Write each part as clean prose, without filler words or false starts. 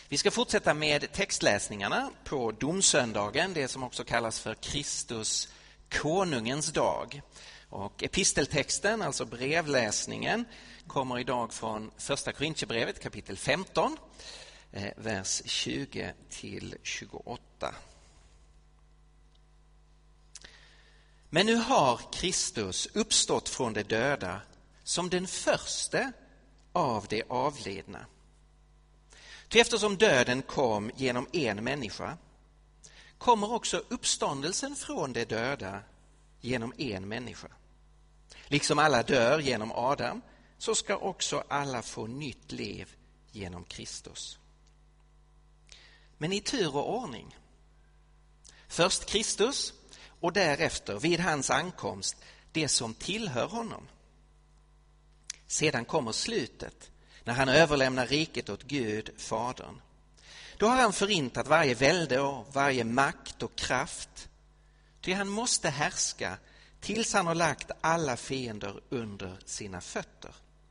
Vi ska fortsätta med textläsningarna på domsöndagen, det som också kallas för Kristus konungens dag. Och episteltexten, alltså brevläsningen, kommer idag från första Korintierbrevet kapitel 15, vers 20 till 28. Men nu har Kristus uppstått från de döda som den första av de avlidna. Ty eftersom döden kom genom en människa, kommer också uppståndelsen från de döda genom en människa. Liksom alla dör genom Adam, så ska också alla få nytt liv genom Kristus. Men i tur och ordning. Först Kristus och därefter vid hans ankomst det som tillhör honom. Sedan kommer slutet, när han överlämnar riket åt Gud, Fadern. Då har han förintat varje välde och varje makt och kraft. Ty han måste härska tills han har lagt alla fiender under sina fötter.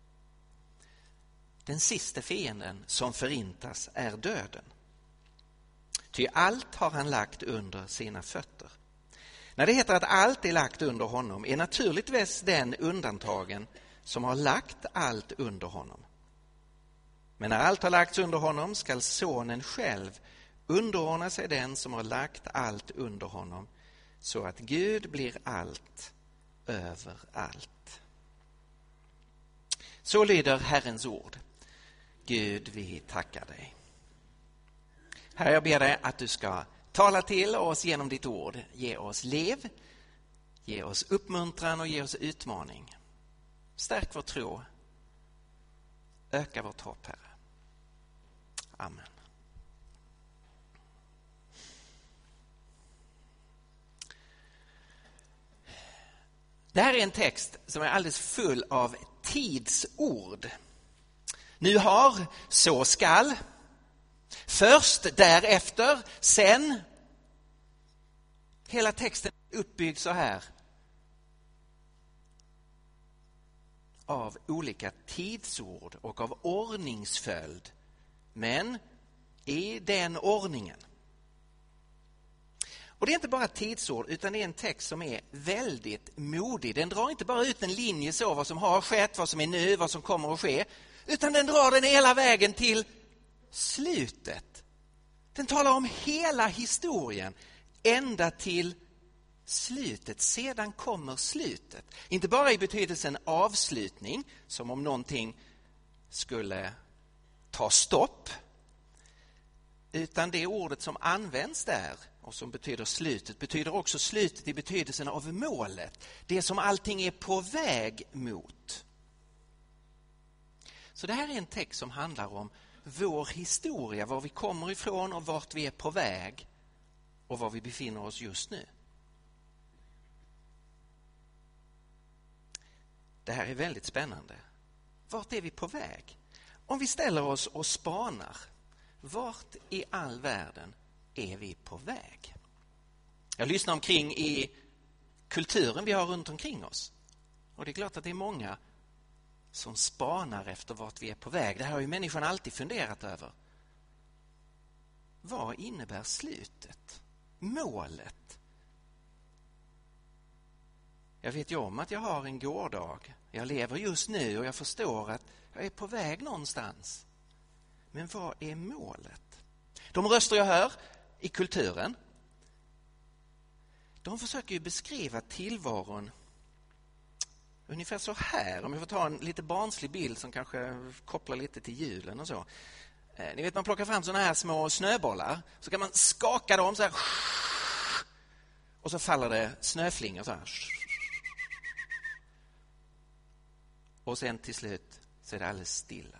Den sista fienden som förintas är döden. Ty allt har han lagt under sina fötter. När det heter att allt är lagt under honom är naturligtvis den undantagen som har lagt allt under honom. Men när allt har lagts under honom skall sonen själv underordna sig den som har lagt allt under honom, så att Gud blir allt över allt. Så lyder Herrens ord. Gud, vi tackar dig. Herre, jag ber dig att du ska tala till oss genom ditt ord. Ge oss liv, ge oss uppmuntran och ge oss utmaning. Stärk vår tro. Öka vårt hopp, Herre. Amen. Det här är en text som är alldeles full av tidsord. Nu har, så skall. Först, därefter, sen. Hela texten är uppbyggd så här. Av olika tidsord och av ordningsföljd. Men i den ordningen. Och det är inte bara tidsord, utan det är en text som är väldigt modig. Den drar inte bara ut en linje så vad som har skett, vad som är nu, vad som kommer att ske. Utan den drar den hela vägen till slutet. Den talar om hela historien ända till slutet. Sedan kommer slutet. Inte bara i betydelsen avslutning, som om någonting skulle ta stopp. Utan det ordet som används där och som betyder slutet betyder också slutet i betydelsen av målet. Det som allting är på väg mot. Så det här är en text som handlar om vår historia, var vi kommer ifrån och vart vi är på väg och var vi befinner oss just nu. Det här är väldigt spännande. Vart är vi på väg? Om vi ställer oss och spanar, vart i all världen är vi på väg? Jag lyssnar omkring i kulturen vi har runt omkring oss. Och det är klart att det är många som spanar efter vart vi är på väg. Det här har ju människan alltid funderat över. Vad innebär slutet? Målet? Jag vet ju om att jag har en gårdag. Jag lever just nu och jag förstår att jag är på väg någonstans. Men vad är målet? De röster jag hör i kulturen, de försöker ju beskriva tillvaron ungefär så här. Om jag får ta en lite barnslig bild som kanske kopplar lite till julen och så. Ni vet, man plockar fram såna här små snöbollar. Så kan man skaka dem så här. Och så faller det snöflingor så här. Och sen till slut så är det alldeles stilla.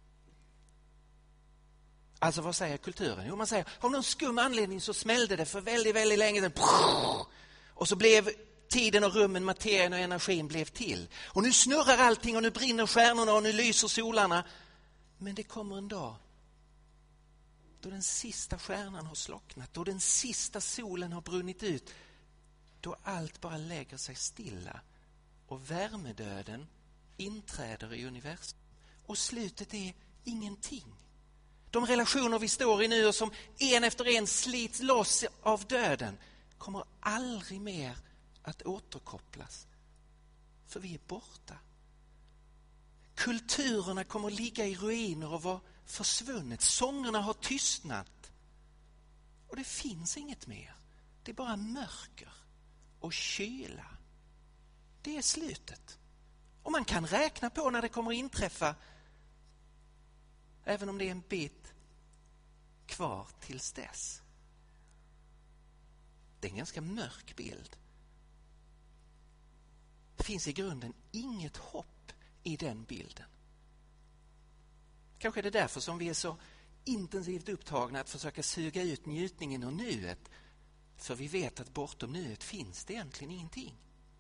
Alltså vad säger kulturen? Jo, man säger, av någon skum anledning så smällde det för väldigt, väldigt länge sedan. Och så blev tiden och rummen, materien och energin blev till. Och nu snurrar allting och nu brinner stjärnorna och nu lyser solarna. Men det kommer en dag då den sista stjärnan har slocknat, då den sista solen har brunnit ut, då allt bara lägger sig stilla och värmedöden inträder i universum. Och slutet är ingenting. De relationer vi står i nu och som en efter en slits loss av döden kommer aldrig mer att återkopplas. För vi är borta. Kulturerna kommer att ligga i ruiner och vara försvunnet. Sångerna har tystnat. Och det finns inget mer. Det är bara mörker och kyla. Det är slutet. Och man kan räkna på när det kommer att inträffa, även om det är en bit kvar tills dess. Det är en ganska mörk bild. Det finns i grunden inget hopp i den bilden. Kanske är det därför som vi är så intensivt upptagna att försöka suga ut njutningen och nuet. För vi vet att bortom nuet finns det egentligen ingenting.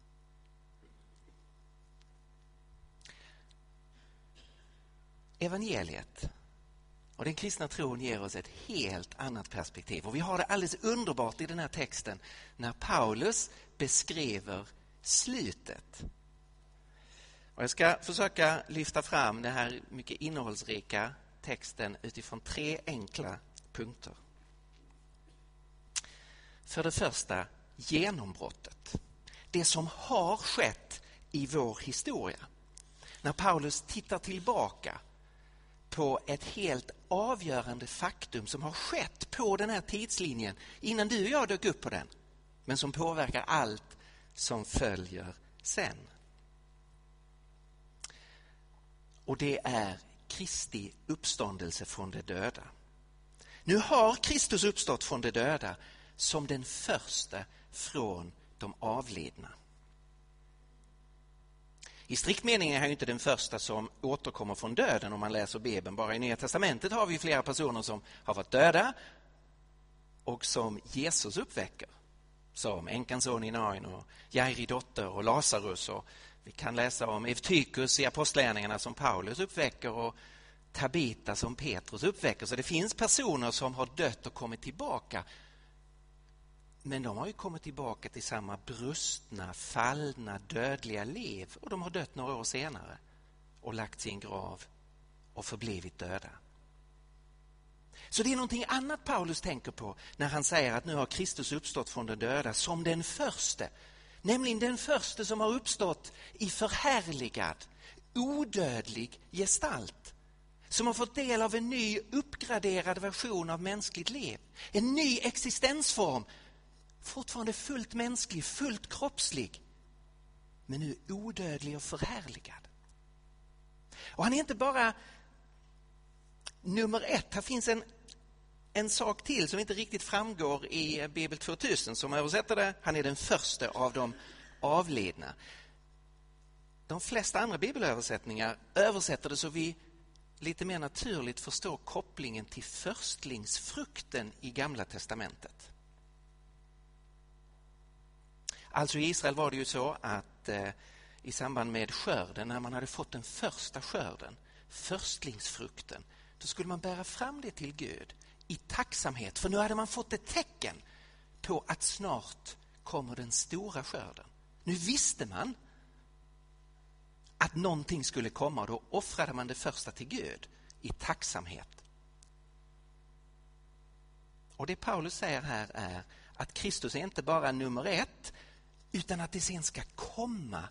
Evangeliet och den kristna tron ger oss ett helt annat perspektiv. Och vi har det alldeles underbart i den här texten när Paulus beskriver slutet. Och jag ska försöka lyfta fram den här mycket innehållsrika texten utifrån 3 enkla punkter. För det första, genombrottet. Det som har skett i vår historia. När Paulus tittar tillbaka på ett helt avgörande faktum som har skett på den här tidslinjen innan du och jag dök upp på den, men som påverkar allt som följer sen. Och det är Kristi uppståndelse från de döda. Nu har Kristus uppstått från de döda som den första från de avlidna. I strikt mening är han inte den första som återkommer från döden om man läser Bibeln. Bara i Nya testamentet har vi flera personer som har varit döda och som Jesus uppväcker. Som änkans son i Nain och Jairi dotter och Lazarus. Och vi kan läsa om Evtykus i apostlagärningarna som Paulus uppväcker och Tabita som Petrus uppväcker. Så det finns personer som har dött och kommit tillbaka. Men de har ju kommit tillbaka till samma brustna, fallna, dödliga liv. Och de har dött några år senare och lagt sin grav och förblivit döda. Så det är någonting annat Paulus tänker på när han säger att nu har Kristus uppstått från de döda som den första. Nämligen den första som har uppstått i förhärligad, odödlig gestalt. Som har fått del av en ny uppgraderad version av mänskligt liv. En ny existensform. Fortfarande fullt mänsklig, fullt kroppslig. Men nu odödlig och förhärligad. Och han är inte bara nummer 1. Här finns en sak till som inte riktigt framgår i Bibel 2000 som översätter det. Han är den första av de avlidna. De flesta andra bibelöversättningar översätter det så vi lite mer naturligt förstår kopplingen till förstlingsfrukten i Gamla testamentet. Alltså i Israel var det ju så att i samband med skörden, när man hade fått den första skörden, förstlingsfrukten, då skulle man bära fram det till Gud i tacksamhet. För nu hade man fått ett tecken på att snart kommer den stora skörden. Nu visste man att någonting skulle komma och då offrade man det första till Gud i tacksamhet. Och det Paulus säger här är att Kristus är inte bara nummer 1 utan att det sen ska komma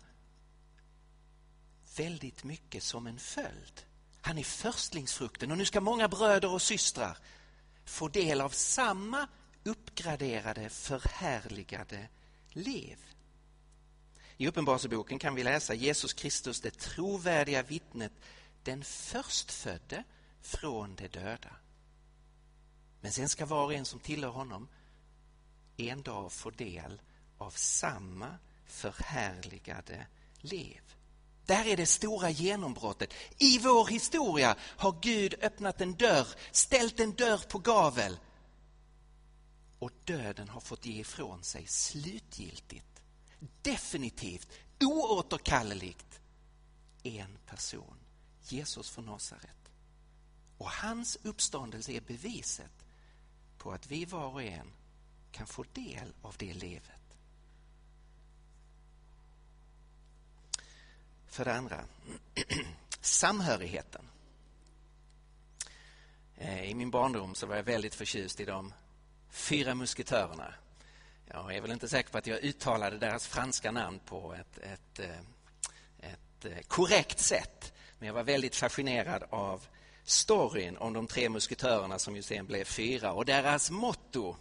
väldigt mycket som en följd. Han är förstlingsfrukten och nu ska många bröder och systrar få del av samma uppgraderade, förhärligade liv. I Uppenbarelseboken kan vi läsa Jesus Kristus, det trovärdiga vittnet, den förstfödde från de döda. Men sen ska var och en som tillhör honom en dag få del av samma förhärligade liv. Där är det stora genombrottet. I vår historia har Gud öppnat en dörr, ställt en dörr på gavel. Och döden har fått ge ifrån sig slutgiltigt, definitivt, oåterkalleligt en person, Jesus från Nasaret. Och hans uppståndelse är beviset på att vi var och en kan få del av det livet. För det andra, samhörigheten. I min barndom så var jag väldigt förtjust i de 4 musketörerna. Jag är väl inte säker på att jag uttalade deras franska namn på ett korrekt sätt. Men jag var väldigt fascinerad av storyn om de 3 musketörerna som ju sen blev 4. Och deras motto,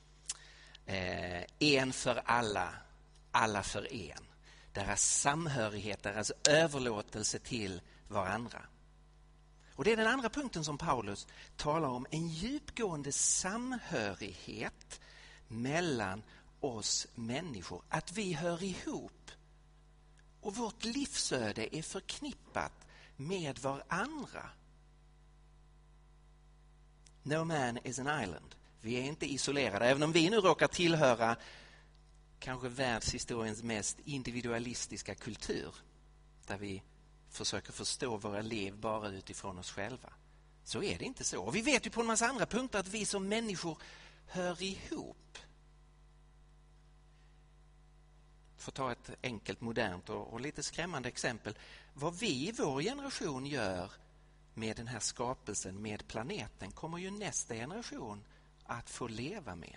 en för alla, alla för en. Deras samhörighet, deras överlåtelse till varandra. Och det är den andra punkten som Paulus talar om. En djupgående samhörighet mellan oss människor. Att vi hör ihop. Och vårt livsöde är förknippat med varandra. No man is an island. Vi är inte isolerade. Även om vi nu råkar tillhöra kanske världshistoriens mest individualistiska kultur. Där vi försöker förstå våra liv bara utifrån oss själva. Så är det inte så. Och vi vet ju på en massa andra punkter att vi som människor hör ihop. För att ta ett enkelt, modernt och lite skrämmande exempel. Vad vi i vår generation gör med den här skapelsen, med planeten, kommer ju nästa generation att få leva med.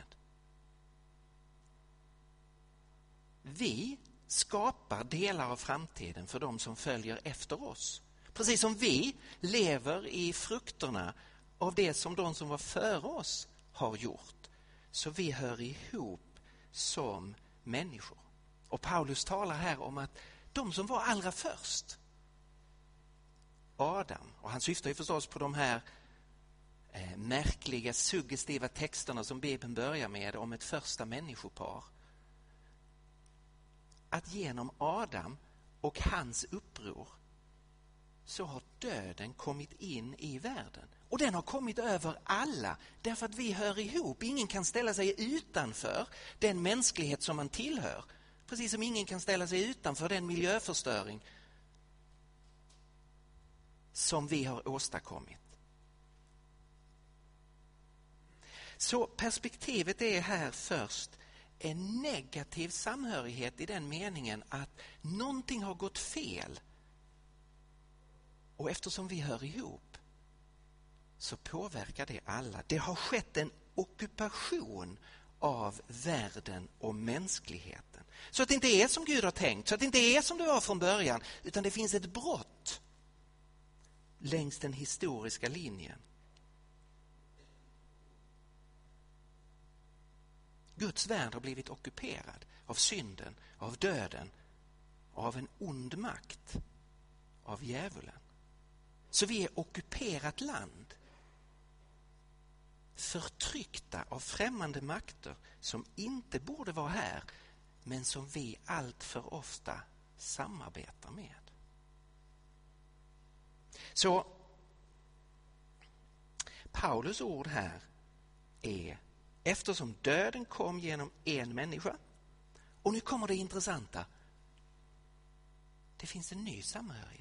Vi skapar delar av framtiden för de som följer efter oss. Precis som vi lever i frukterna av det som de som var före oss har gjort. Så vi hör ihop som människor. Och Paulus talar här om att de som var allra först, Adam, och han syftar ju förstås på de här märkliga, suggestiva texterna som Bibeln börjar med om ett första människopar. Att genom Adam och hans uppror så har döden kommit in i världen. Och den har kommit över alla därför att vi hör ihop. Ingen kan ställa sig utanför den mänsklighet som man tillhör. Precis som ingen kan ställa sig utanför den miljöförstöring som vi har åstadkommit. Så perspektivet är här först en negativ samhörighet i den meningen att någonting har gått fel. Och eftersom vi hör ihop så påverkar det alla. Det har skett en ockupation av världen och mänskligheten. Så att det inte är som Gud har tänkt, så att det inte är som det var från början, utan det finns ett brott längs den historiska linjen. Guds värld har blivit ockuperad av synden, av döden, av en ond makt, av djävulen. Så vi är ockuperat land, förtryckta av främmande makter som inte borde vara här, men som vi allt för ofta samarbetar med. Så Paulus ord här är: eftersom döden kom genom en människa, och nu kommer det intressanta, det finns en ny samhörighet,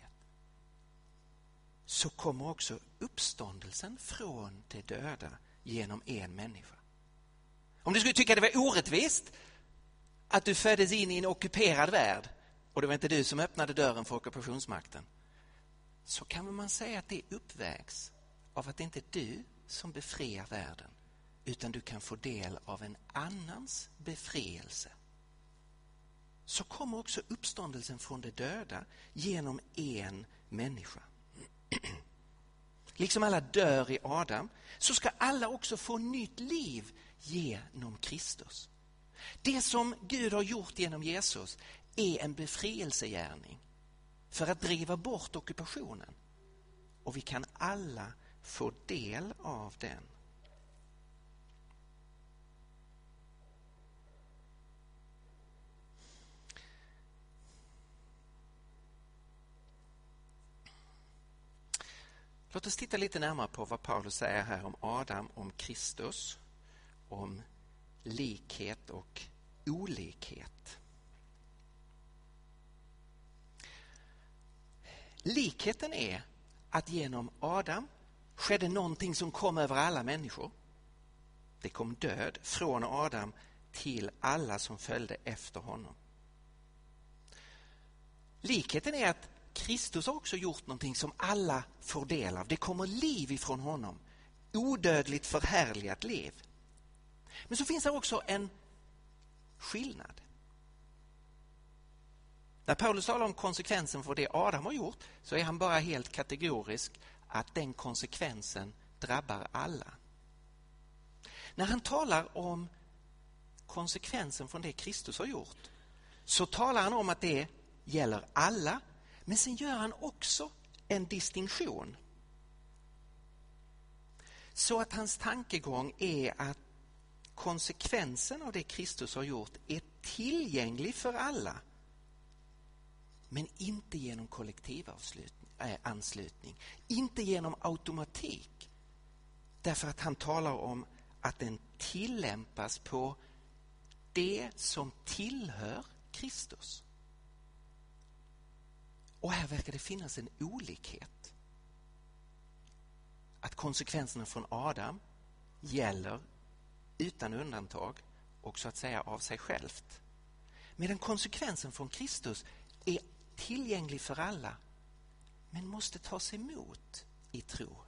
så kommer också uppståndelsen från de döda genom en människa. Om du skulle tycka det var orättvist att du föddes in i en ockuperad värld och det var inte du som öppnade dörren för ockupationsmakten, så kan man säga att det uppvägs av att det inte är du som befriar världen, utan du kan få del av en annans befrielse. Så kommer också uppståndelsen från de döda genom en människa. Liksom alla dör i Adam, så ska alla också få nytt liv genom Kristus. Det som Gud har gjort genom Jesus är en befrielsegärning för att driva bort ockupationen. Och vi kan alla få del av den. Låt oss titta lite närmare på vad Paulus säger här om Adam, om Kristus, om likhet och olikhet. Likheten är att genom Adam skedde någonting som kom över alla människor. Det kom död från Adam till alla som följde efter honom. Likheten är att Kristus har också gjort någonting som alla får del av. Det kommer liv ifrån honom. odödligt förhärligat liv. Men så finns det också en skillnad. När Paulus talar om konsekvensen för det Adam har gjort så är han bara helt kategorisk att den konsekvensen drabbar alla. När han talar om konsekvensen från det Kristus har gjort så talar han om att det gäller alla, men sen gör han också en distinktion. Så att hans tankegång är att konsekvensen av det Kristus har gjort är tillgänglig för alla, men inte genom kollektivanslutning, inte genom automatik. Därför att han talar om att den tillämpas på det som tillhör Kristus. Och här verkar det finnas en olikhet. Att konsekvenserna från Adam gäller utan undantag och så att säga av sig självt. Medan konsekvensen från Kristus är tillgänglig för alla, men måste tas emot i tro.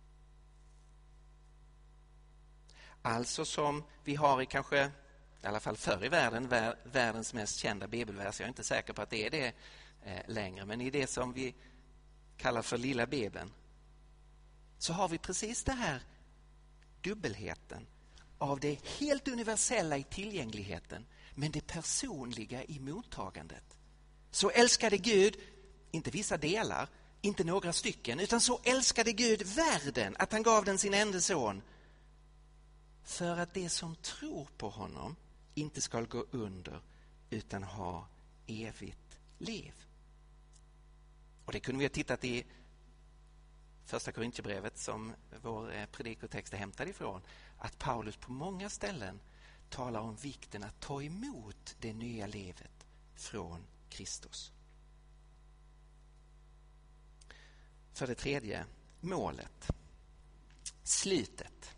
Alltså som vi har i kanske, i alla fall förr i världen, världens mest kända bibelvers. Jag är inte säker på att det är det längre, men i det som vi kallar för lilla Bibeln så har vi precis det här dubbelheten av det helt universella i tillgängligheten, men det personliga i mottagandet. Så älskade Gud, inte vissa delar, inte några stycken, utan så älskade Gud världen att han gav den sin enda son för att det som tror på honom inte ska gå under utan ha evigt liv. Och det kunde vi ha tittat i första Korintierbrevet som vår predikotext är hämtad ifrån, att Paulus på många ställen talar om vikten att ta emot det nya livet från Kristus. För det tredje, målet. Slutet.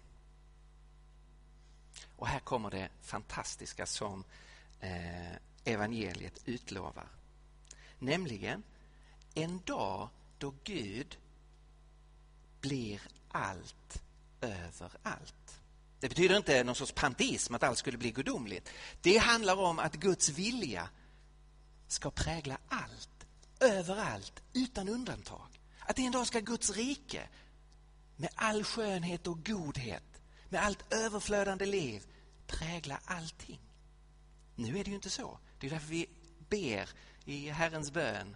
Och här kommer det fantastiska som evangeliet utlovar. Nämligen en dag då Gud blir allt över allt. Det betyder inte någon sorts panteism att allt skulle bli gudomligt. Det handlar om att Guds vilja ska prägla allt, överallt, utan undantag. Att en dag ska Guds rike med all skönhet och godhet, med allt överflödande liv, prägla allting. Nu är det ju inte så. Det är därför vi ber i Herrens bön: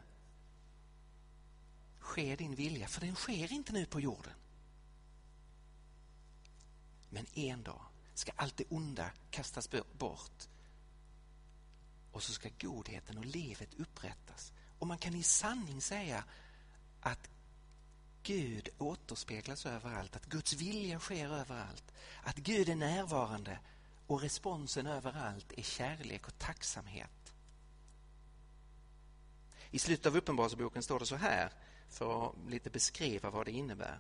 ske din vilja, för den sker inte nu på jorden. Men en dag ska allt det onda kastas bort och så ska godheten och livet upprättas. Och man kan i sanning säga att Gud återspeglas överallt, att Guds vilja sker överallt, att Gud är närvarande och responsen överallt är kärlek och tacksamhet. I slutet av Uppenbarelseboken står det så här, för att lite beskriva vad det innebär.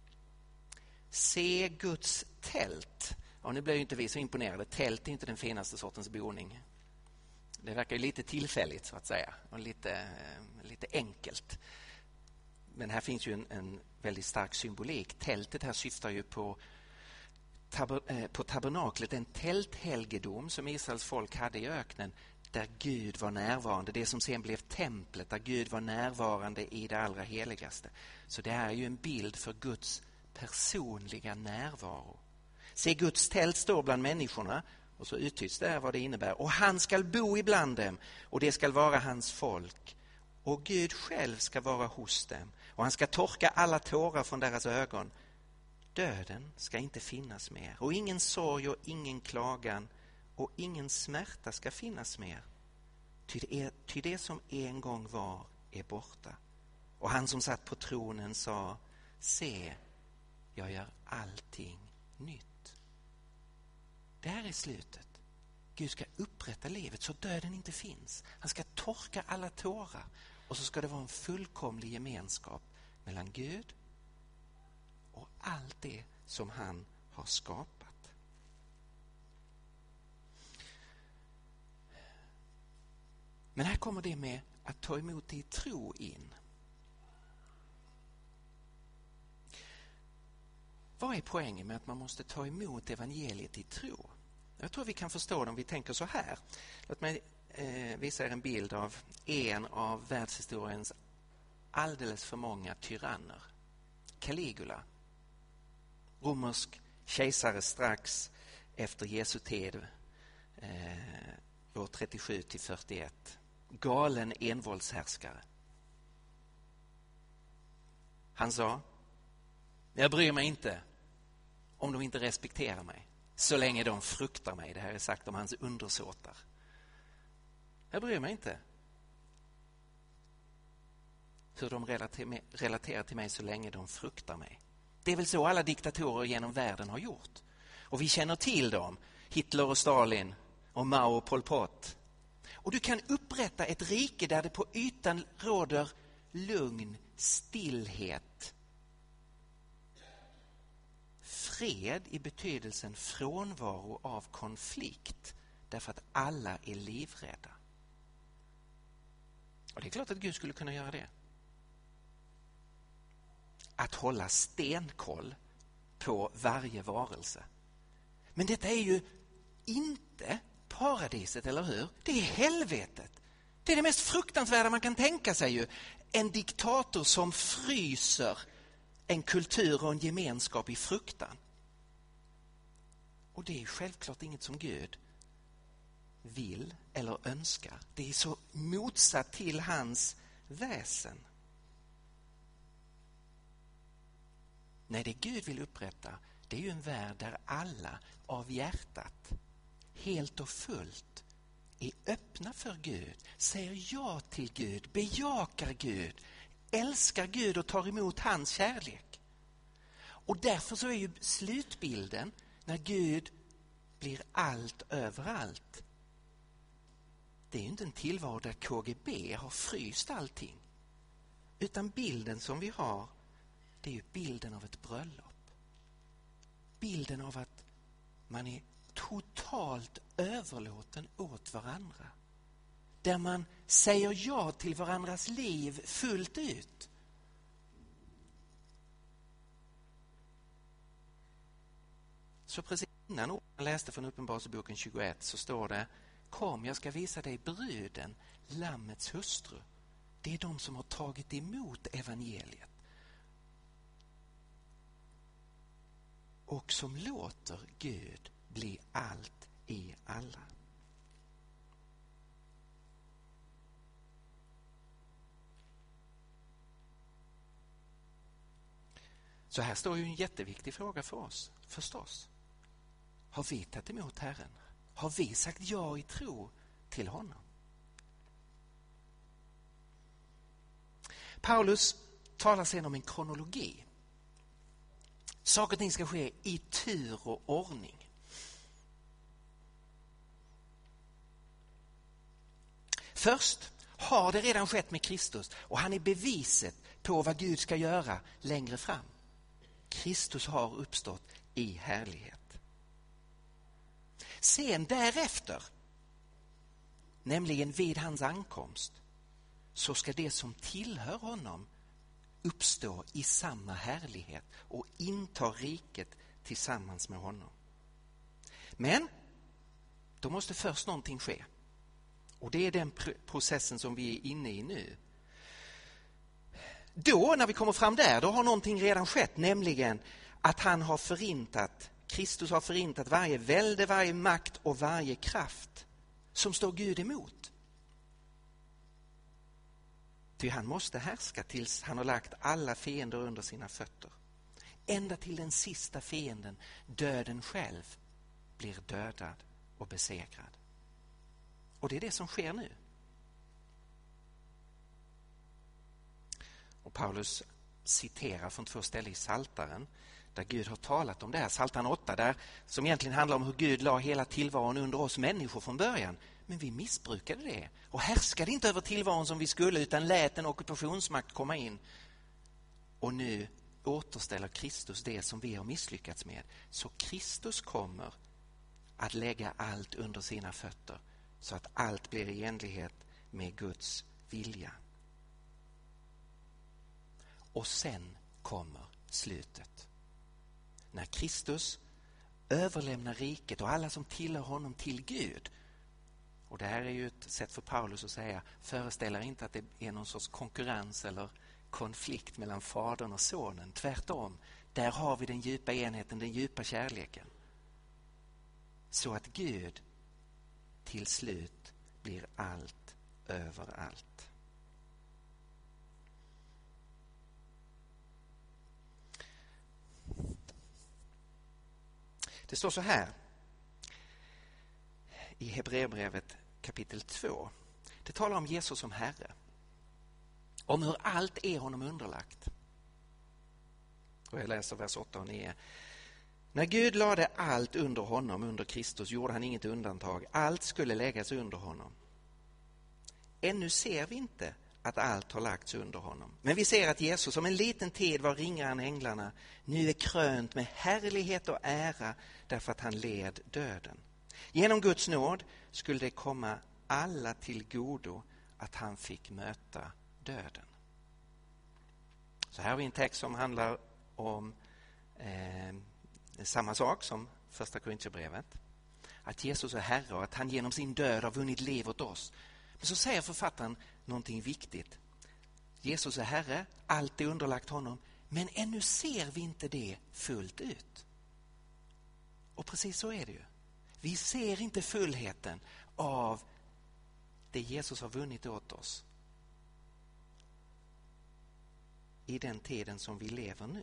Se Guds tält. Ja, nu blir ju inte vi så imponerade. Tält är inte den finaste sortens boning. Det verkar ju lite tillfälligt så att säga, och lite enkelt. Men här finns ju en väldigt stark symbolik. Tältet här syftar ju på tabernaklet, en tälthelgedom som Israels folk hade i öknen, där Gud var närvarande. Det som sen blev templet, där Gud var närvarande i det allra heligaste. Så det är ju en bild för Guds personliga närvaro. Se, Guds tält står bland människorna, och så uttyds det här vad det innebär. Och han ska bo ibland dem, och det ska vara hans folk. Och Gud själv ska vara hos dem, och han ska torka alla tårar från deras ögon. Döden ska inte finnas mer, och ingen sorg och ingen klagan, och ingen smärta ska finnas mer. Ty det som en gång var är borta. Och han som satt på tronen sa: se, jag gör allting nytt. Det här är slutet. Gud ska upprätta livet så döden inte finns. Han ska torka alla tårar, och så ska det vara en fullkomlig gemenskap mellan Gud och allt det som han har skapat. Men här kommer det med att ta emot det i tro in. Vad är poängen med att man måste ta emot evangeliet i tro? Jag tror vi kan förstå det om vi tänker så här. Låt mig visa er en bild av en av världshistoriens alldeles för många tyranner. Caligula, romersk kejsare strax efter Jesu tid, år 37-41. Galen envåldshärskare. Han sa: jag bryr mig inte om de inte respekterar mig, så länge de fruktar mig. Det här är sagt om hans undersåtar. Jag bryr mig inte hur de relaterar till mig så länge de fruktar mig. Det är väl så alla diktatorer genom världen har gjort. Och vi känner till dem. Hitler och Stalin och Mao och Pol Pot. Och du kan upprätta ett rike där det på ytan råder lugn, stillhet. Fred i betydelsen frånvaro av konflikt. Därför att alla är livrädda. Och det är klart att Gud skulle kunna göra det. Att hålla stenkoll på varje varelse. Men detta är ju inte paradiset, eller hur? Det är helvetet. Det är det mest fruktansvärda man kan tänka sig ju. En diktator som fryser en kultur och en gemenskap i fruktan. Och det är självklart inget som Gud vill eller önskar. Det är så motsatt till hans väsen. Nej, det Gud vill upprätta, det är ju en värld där alla av hjärtat helt och fullt är öppna för Gud, säger ja till Gud, bejakar Gud, älskar Gud och tar emot hans kärlek. Och därför så är ju slutbilden när Gud blir allt överallt. Det är ju inte en tillvaro där KGB har fryst allting. Utan bilden som vi har, det är ju bilden av ett bröllop. Bilden av att man är totalt överlåten åt varandra. Där man säger ja till varandras liv fullt ut. Så precis innan jag läste från Uppenbarelseboken 21 så står det: kom, jag ska visa dig bruden, lammets hustru. Det är de som har tagit emot evangeliet. Och som låter Gud bli allt i alla. Så här står ju en jätteviktig fråga för oss, förstås. Har vi tagit emot Herren? Har vi sagt ja i tro till honom? Paulus talar sedan om en kronologi. Saker och ting ska ske i tur och ordning. Först har det redan skett med Kristus och han är beviset på vad Gud ska göra längre fram. Kristus har uppstått i härlighet. Sen därefter, nämligen vid hans ankomst, så ska det som tillhör honom uppstå i samma härlighet och inta riket tillsammans med honom. Men då måste först någonting ske. Och det är den processen som vi är inne i nu. Då, när vi kommer fram där, då har någonting redan skett, nämligen att Kristus har förintat varje välde, varje makt och varje kraft som står Gud emot. Ty han måste härska tills han har lagt alla fiender under sina fötter. Ända till den sista fienden, döden själv, blir dödad och besegrad. Och det är det som sker nu. Och Paulus citerar från 2 ställen i Psaltaren där Gud har talat om det här. Psaltaren 8 där, som egentligen handlar om hur Gud la hela tillvaron under oss människor från början. Men vi missbrukade det och härskade inte över tillvaron som vi skulle, utan lät en ockupationsmakt komma in. Och nu återställer Kristus det som vi har misslyckats med. Så Kristus kommer att lägga allt under sina fötter så att allt blir i enlighet med Guds vilja. Och sen kommer slutet. när Kristus överlämnar riket och alla som tillhör honom till Gud. Och det här är ju ett sätt för Paulus att säga, föreställer inte att det är någon sorts konkurrens eller konflikt mellan fadern och sonen. Tvärtom, där har vi den djupa enheten, den djupa kärleken. Så att Gud till slut blir allt överallt. Det står så här i Hebreerbrevet kapitel 2. Det talar om Jesus som Herre. Om hur allt är honom underlagt. Och jag läser vers 8 och 9. När Gud lade allt under honom, under Kristus, gjorde han inget undantag. Allt skulle läggas under honom. Ännu ser vi inte att allt har lagts under honom. Men vi ser att Jesus, som en liten tid var ringare än änglarna, nu är krönt med härlighet och ära därför att han led döden. Genom Guds nåd skulle det komma alla till godo att han fick möta döden. Så här har vi en text som handlar om samma sak som första Korinthierbrevet. Att Jesus är Herre och att han genom sin död har vunnit liv åt oss. Men så säger författaren någonting viktigt. Jesus är Herre, allt är underlagt honom, men ännu ser vi inte det fullt ut. Och precis så är det ju. Vi ser inte fullheten av det Jesus har vunnit åt oss i den tiden som vi lever nu.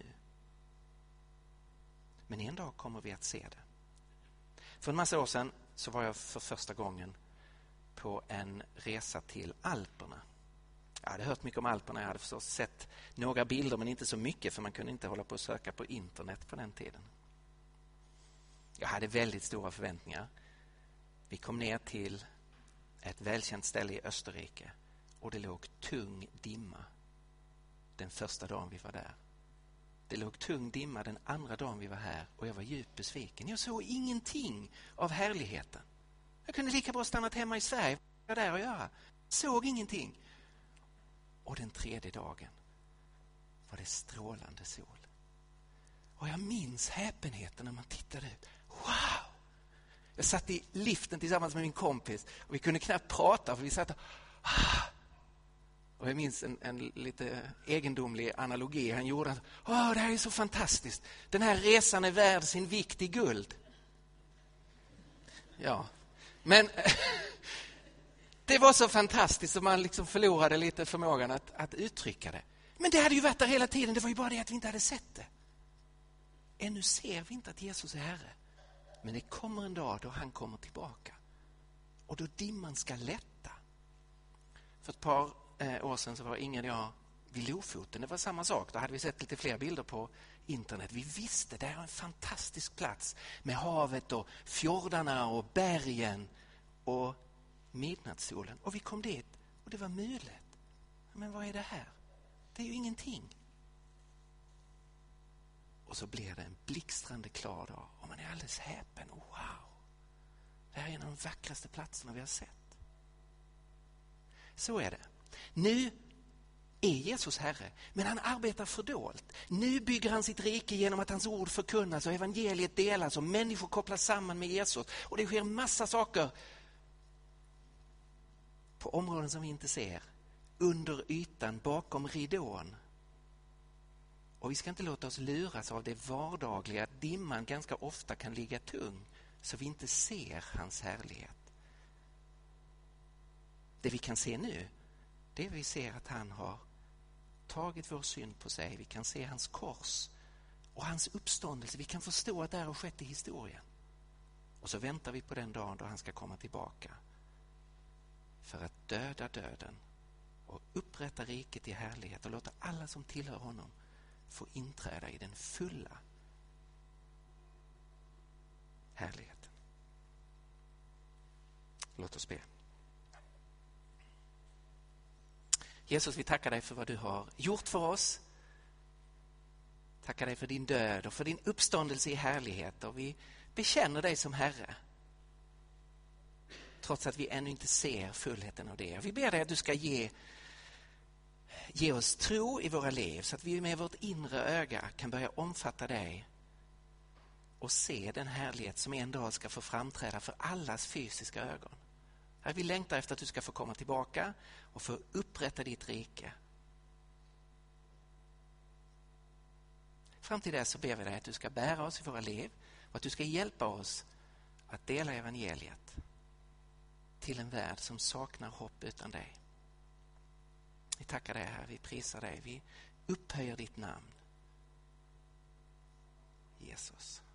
Men en dag kommer vi att se det. För en massa år sedan så var jag för första gången på en resa till Alperna. Jag hade hört mycket om Alperna. Jag hade förstås sett några bilder, men inte så mycket, för man kunde inte hålla på och söka på internet på den tiden. Jag hade väldigt stora förväntningar. Vi kom ner till ett välkänt ställe i Österrike och det låg tung dimma den första dagen vi var där. Det låg tung dimma den andra dagen vi var här och jag var djupt besviken. Jag såg ingenting av härligheten. Jag kunde lika bra stannat hemma i Sverige. Vad var där att göra? Såg ingenting. Och den tredje dagen var det strålande sol. Och jag minns häpenheten när man tittade ut. Wow! Jag satt i liften tillsammans med min kompis och vi kunde knappt prata för vi satt och jag minns en lite egendomlig analogi han gjorde. Det här är så fantastiskt. Den här resan är värd sin vikt i guld. Ja, men det var så fantastiskt att man liksom förlorade lite förmågan att uttrycka det. Men det hade ju varit där hela tiden. Det var ju bara det att vi inte hade sett det. Ännu ser vi inte att Jesus är Herre. Men det kommer en dag då han kommer tillbaka. Och då dimman ska lätta. För ett par år sedan så var Ingrid och jag vid Lofoten. Det var samma sak. Då hade vi sett lite fler bilder på internet. Vi visste det är en fantastisk plats med havet och fjordarna och bergen och midnattssolen. Och vi kom dit och det var mulet. Men vad är det här? Det är ju ingenting. Och så blir det en blixtrande klar dag och man är alldeles häpen. Wow! Det här är en av de vackraste platserna vi har sett. Så är det. Nu är Jesus Herre, men han arbetar fördolt. Nu bygger han sitt rike genom att hans ord förkunnas och evangeliet delas och människor kopplas samman med Jesus. Och det sker massa saker på områden som vi inte ser. Under ytan, bakom ridån. Och vi ska inte låta oss luras av det vardagliga, att dimman ganska ofta kan ligga tung så vi inte ser hans härlighet. Det vi kan se nu, det vi ser att han har tagit vår synd på sig. Vi kan se hans kors och hans uppståndelse. Vi kan förstå att det här har skett i historien. Och så väntar vi på den dagen då han ska komma tillbaka för att döda döden och upprätta riket i härlighet och låta alla som tillhör honom få inträda i den fulla härligheten. Låt oss be. Jesus, vi tackar dig för vad du har gjort för oss. Tackar dig för din död och för din uppståndelse i härlighet. Och vi bekänner dig som Herre. Trots att vi ännu inte ser fullheten av det. Vi ber dig att du ska ge oss tro i våra liv så att vi med vårt inre öga kan börja omfatta dig och se den härlighet som en dag ska få framträda för allas fysiska ögon. Herre, vi längtar efter att du ska få komma tillbaka och få upprätta ditt rike. Fram till det så ber vi dig att du ska bära oss i våra liv och att du ska hjälpa oss att dela evangeliet till en värld som saknar hopp utan dig. Vi tackar dig, Herre, vi prisar dig, vi upphöjer ditt namn. Jesus.